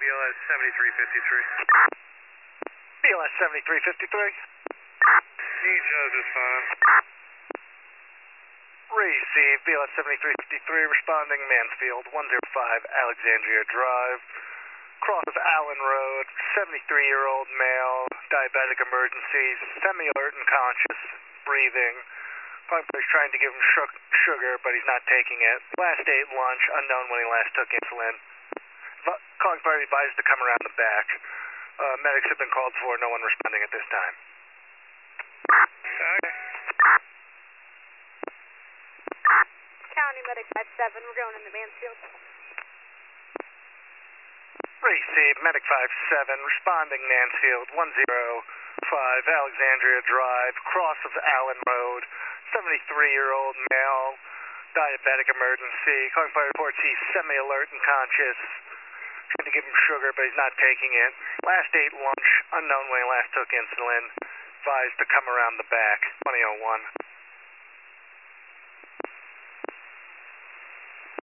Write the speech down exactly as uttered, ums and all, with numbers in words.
B L S seventy-three fifty-three. B L S seventy-three fifty-three. Each knows is fine. Receive B L S seventy-three fifty-three, responding Mansfield, one oh five Alexandria Drive, cross of Allen Road, seventy-three-year-old male, diabetic emergency, semi-alert and conscious, breathing. He's trying to give him sugar, but he's not taking it. Last ate lunch, unknown when he last took insulin. Calling party advised to come around the back. Uh, medics have been called for, no one responding at this time. Okay. County Medic five seven, we're going into Mansfield. Receive Medic five seven, responding Mansfield, one oh five Alexandria Drive, cross of Allen Road, seventy-three-year-old male, diabetic emergency. Calling fire reports he's semi-alert and conscious. Trying to give him sugar, but he's not taking it. Last ate lunch, unknown when he last took insulin. Advised to come around the back, twenty oh one.